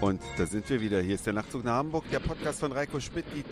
Und da sind wir wieder. Hier ist der Nachtzug nach Hamburg, der Podcast von Reiko Schmidt, die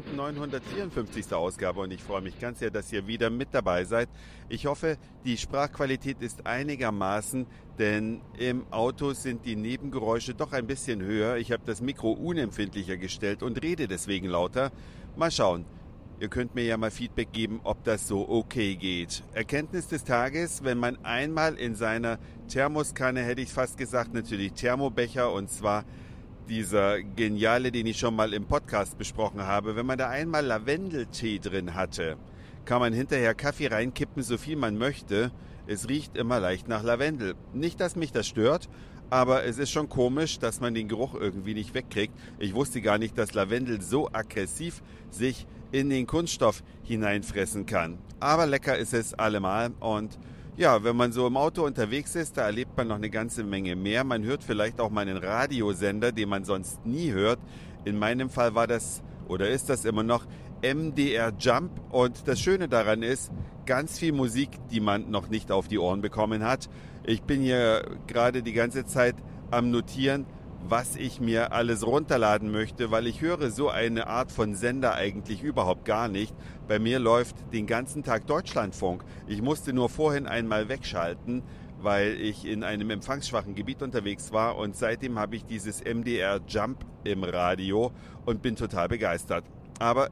1954. Ausgabe. Und ich freue mich ganz sehr, dass ihr wieder mit dabei seid. Ich hoffe, die Sprachqualität ist einigermaßen, denn im Auto sind die Nebengeräusche doch ein bisschen höher. Ich habe das Mikro unempfindlicher gestellt und rede deswegen lauter. Mal schauen. Ihr könnt mir ja mal Feedback geben, ob das so okay geht. Erkenntnis des Tages, wenn man einmal in seiner Thermoskanne, hätte ich fast gesagt, natürlich Thermobecher, und zwar dieser geniale, den ich schon mal im Podcast besprochen habe, wenn man da einmal Lavendeltee drin hatte, kann man hinterher Kaffee reinkippen, so viel man möchte. Es riecht immer leicht nach Lavendel. Nicht, dass mich das stört, aber es ist schon komisch, dass man den Geruch irgendwie nicht wegkriegt. Ich wusste gar nicht, dass Lavendel so aggressiv sich in den Kunststoff hineinfressen kann. Aber lecker ist es allemal. Und ja, wenn man so im Auto unterwegs ist, da erlebt man noch eine ganze Menge mehr. Man hört vielleicht auch mal einen Radiosender, den man sonst nie hört. In meinem Fall war das oder ist das immer noch MDR Jump. Und das Schöne daran ist, ganz viel Musik, die man noch nicht auf die Ohren bekommen hat. Ich bin hier gerade die ganze Zeit am Notieren, was ich mir alles runterladen möchte, weil ich höre so eine Art von Sender eigentlich überhaupt gar nicht. Bei mir läuft den ganzen Tag Deutschlandfunk. Ich musste nur vorhin einmal wegschalten, weil ich in einem empfangsschwachen Gebiet unterwegs war, und seitdem habe ich dieses MDR Jump im Radio und bin total begeistert. Aber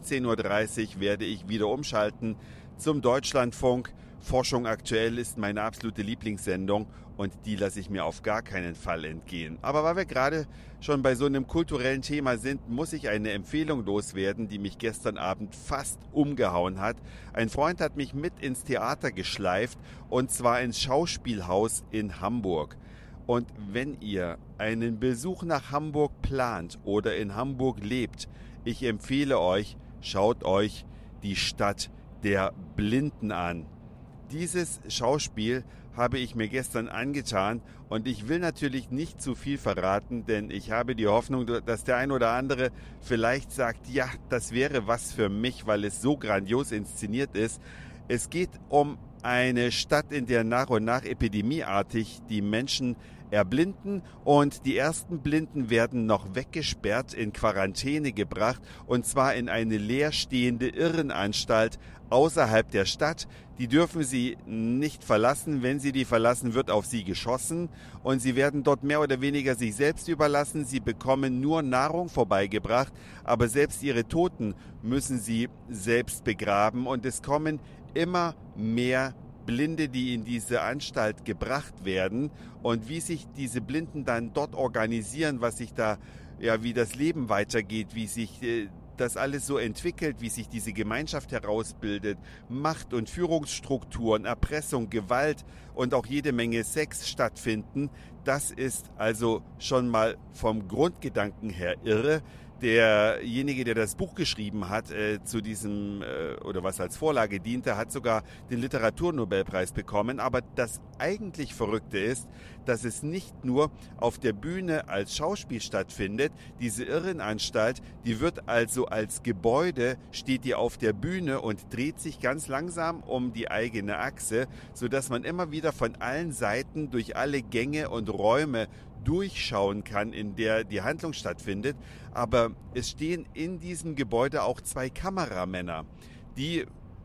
16:30 Uhr werde ich wieder umschalten zum Deutschlandfunk. Forschung aktuell ist meine absolute Lieblingssendung und die lasse ich mir auf gar keinen Fall entgehen. Aber weil wir gerade schon bei so einem kulturellen Thema sind, muss ich eine Empfehlung loswerden, die mich gestern Abend fast umgehauen hat. Ein Freund hat mich mit ins Theater geschleift, und zwar ins Schauspielhaus in Hamburg. Und wenn ihr einen Besuch nach Hamburg plant oder in Hamburg lebt, ich empfehle euch, schaut euch die Stadt der Blinden an. Dieses Schauspiel habe ich mir gestern angetan, und ich will natürlich nicht zu viel verraten, denn ich habe die Hoffnung, dass der ein oder andere vielleicht sagt, ja, das wäre was für mich, weil es so grandios inszeniert ist. Es geht um eine Stadt, in der nach und nach epidemieartig die Menschen erblinden, und die ersten Blinden werden noch weggesperrt, in Quarantäne gebracht, und zwar in eine leerstehende Irrenanstalt außerhalb der Stadt. Die dürfen sie nicht verlassen. Wenn sie die verlassen, wird auf sie geschossen, und sie werden dort mehr oder weniger sich selbst überlassen. Sie bekommen nur Nahrung vorbeigebracht, aber selbst ihre Toten müssen sie selbst begraben, und es kommen immer mehr Blinde, die in diese Anstalt gebracht werden, und wie sich diese Blinden dann dort organisieren, was sich da, ja, wie das Leben weitergeht, wie sich das alles so entwickelt, wie sich diese Gemeinschaft herausbildet, Macht- und Führungsstrukturen, Erpressung, Gewalt und auch jede Menge Sex stattfinden, das ist also schon mal vom Grundgedanken her irre. Derjenige, der das Buch geschrieben hat, zu diesem, oder was als Vorlage diente, hat sogar den Literaturnobelpreis bekommen. Aber das eigentlich Verrückte ist, dass es nicht nur auf der Bühne als Schauspiel stattfindet. Diese Irrenanstalt, die wird also als Gebäude, steht die auf der Bühne und dreht sich ganz langsam um die eigene Achse, sodass man immer wieder von allen Seiten durch alle Gänge und Räume durchschauen kann, in der die Handlung stattfindet. Aber es stehen in diesem Gebäude auch 2 Kameramänner, die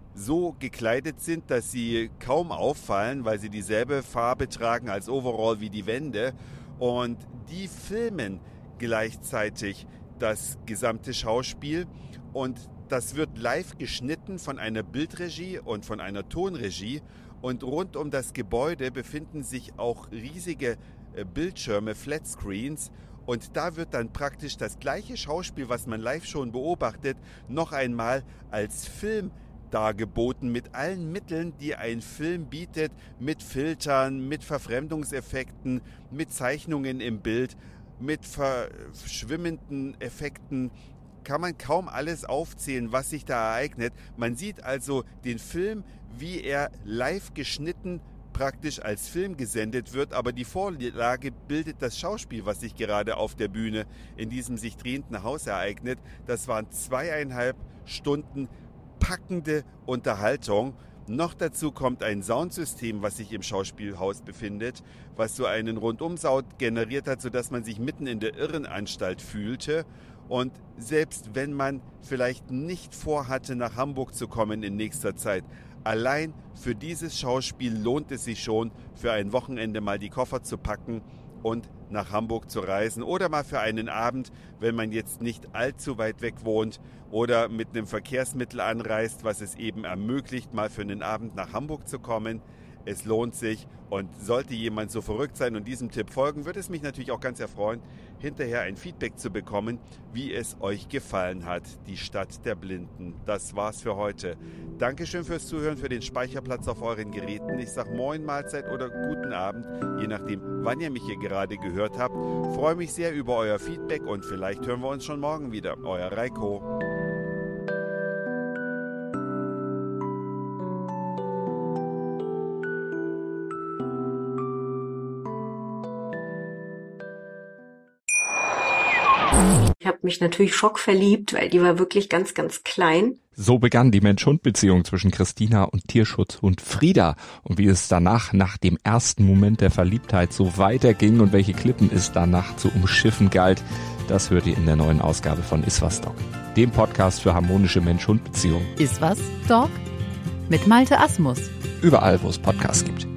so gekleidet sind, dass sie kaum auffallen, weil sie dieselbe Farbe tragen als Overall wie die Wände. Und die filmen gleichzeitig das gesamte Schauspiel, und das wird live geschnitten von einer Bildregie und von einer Tonregie. Und rund um das Gebäude befinden sich auch riesige Bildschirme, Flatscreens, und da wird dann praktisch das gleiche Schauspiel, was man live schon beobachtet, noch einmal als Film dargeboten, mit allen Mitteln, die ein Film bietet, mit Filtern, mit Verfremdungseffekten, mit Zeichnungen im Bild, mit verschwimmenden Effekten. Kann man kaum alles aufzählen, was sich da ereignet. Man sieht also den Film, wie er live geschnitten praktisch als Film gesendet wird, aber die Vorlage bildet das Schauspiel, was sich gerade auf der Bühne in diesem sich drehenden Haus ereignet. Das waren 2,5 Stunden packende Unterhaltung. Noch dazu kommt ein Soundsystem, was sich im Schauspielhaus befindet, was so einen Rundum-Sound generiert hat, sodass man sich mitten in der Irrenanstalt fühlte. Und selbst wenn man vielleicht nicht vorhatte, nach Hamburg zu kommen in nächster Zeit, allein für dieses Schauspiel lohnt es sich schon, für ein Wochenende mal die Koffer zu packen und nach Hamburg zu reisen oder mal für einen Abend, wenn man jetzt nicht allzu weit weg wohnt oder mit einem Verkehrsmittel anreist, was es eben ermöglicht, mal für einen Abend nach Hamburg zu kommen. Es lohnt sich, und sollte jemand so verrückt sein und diesem Tipp folgen, würde es mich natürlich auch ganz erfreuen, hinterher ein Feedback zu bekommen, wie es euch gefallen hat, die Stadt der Blinden. Das war's für heute. Dankeschön fürs Zuhören, für den Speicherplatz auf euren Geräten. Ich sag Moin, Mahlzeit oder guten Abend, je nachdem, wann ihr mich hier gerade gehört habt. Freue mich sehr über euer Feedback und vielleicht hören wir uns schon morgen wieder. Euer Reiko. Ich habe mich natürlich schockverliebt, weil die war wirklich ganz, ganz klein. So begann die Mensch-Hund-Beziehung zwischen Christina und Tierschutzhund Frieda. Und wie es danach, nach dem ersten Moment der Verliebtheit, so weiterging und welche Klippen es danach zu umschiffen galt, das hört ihr in der neuen Ausgabe von Iswas Dog, dem Podcast für harmonische Mensch-Hund-Beziehungen. Iswas Dog mit Malte Asmus. Überall, wo es Podcasts gibt.